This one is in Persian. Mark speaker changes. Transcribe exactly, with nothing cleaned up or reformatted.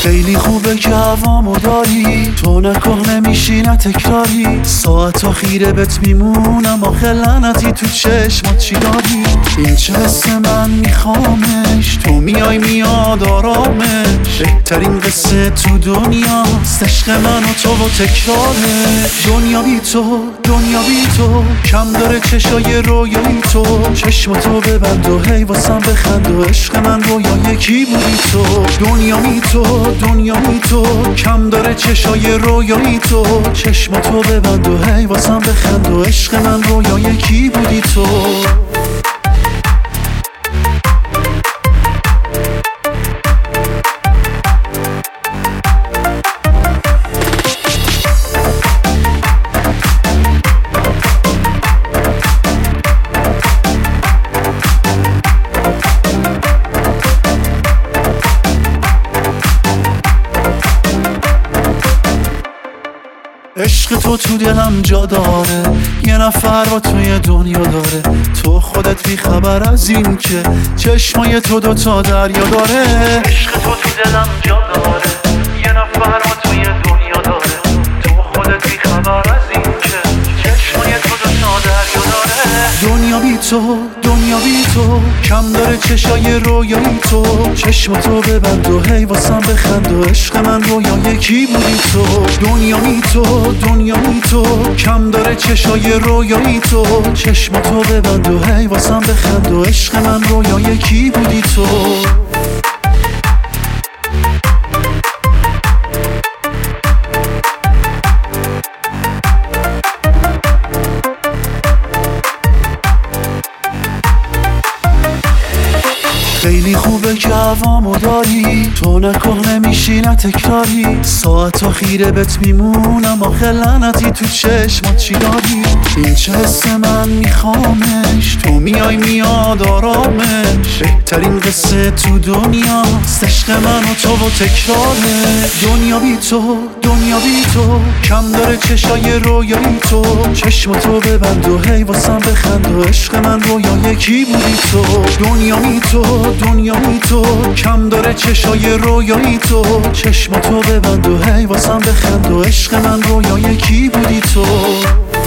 Speaker 1: خیلی خوبه که هوامو داری، تو نکن نمیشی نه تکراری، ساعت خیره بهت میمونم آخه لعنتی تو چشمات چی داری؟ این چه حس من میخوامش، تو میای میاد آرامش، بهترین قصه تو دنیاست عشق من و تو و تکراره. دنیا بی تو دنیا بی تو کم داره چشای رویایی تو، چشماتو ببند و هی واسم بخند و عشق من رویای کی بودی تو؟ دنیا بی تو دنیا بی تو کم داره چشای رویایی تو، چشماتو ببند و هی واسم بخند و عشق من رویای کی بودی تو؟ عشق تو تو دلم جا داره، یه نفر با توی دنیا داره، تو خودت بی خبر از این که چشمای تو دوتا دریا داره. عشق تو تو دلم جا داره، یه نفر با توی دنیا داره، تو خودت بی خبر از این که چشمای تو دوتا دریا داره. دنیا بی تو دنیا بی تو کم داره چشای رویایی تو، چشماتو ببند و هی واسم بخند و عشق من رویای کی بودی تو؟ دنیا بی تو دنیا بی تو کم داره چشای رویایی تو، چشماتو ببند و هی واسم بخند و عشق من رویای کی بودی تو؟ خیلی خوبه که هوامو داری، تو نکن نمیشی نه تکراری، ساعت خیره بهت میمونم آخه لعنتی تو چشمات چی داری؟ این چه حس من میخوامش، تو میای میاد آرامش، بهترین قصه تو دنیاست عشق من و تو و تکراره. دنیا بی تو دنیا بی تو کم داره چشای رویایی تو، چشماتو ببند و هی واسم بخند و عشق من رویای کی بودی تو؟ دنیا بی تو دنیا بی تو کم داره چشای رویایی تو، چشماتو ببند و هی واسم بخند و عشق من رویای کی بودی تو؟